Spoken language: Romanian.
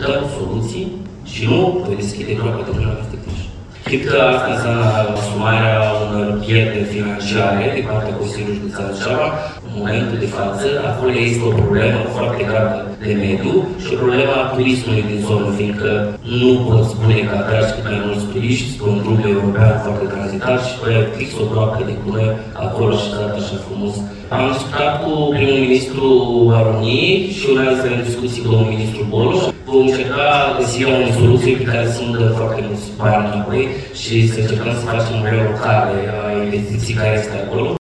căutăm soluții și nu voi deschide groapa de până peste Cluj. Cred că asta înseamnă asumarea unor pierderi financiare de partea Consiliului Județean Suceava. În momentul de față, acolo este o problemă foarte gravă de mediu și o problemă a turismului din zonă, fiindcă nu pot spune că atragi cât mai mulți turiști pe un drum european foarte tranzitat și pe fix o groapă de gunoi acolo și arată așa frumos. Am discutat cu primul ministru al României și urmează în discuții cu domnul ministru Boloș. Vom încerca găsirea unei soluții pe care să nu dăm foarte mulți bani înapoi și să încercăm să facem o relocare a investiției care este acolo.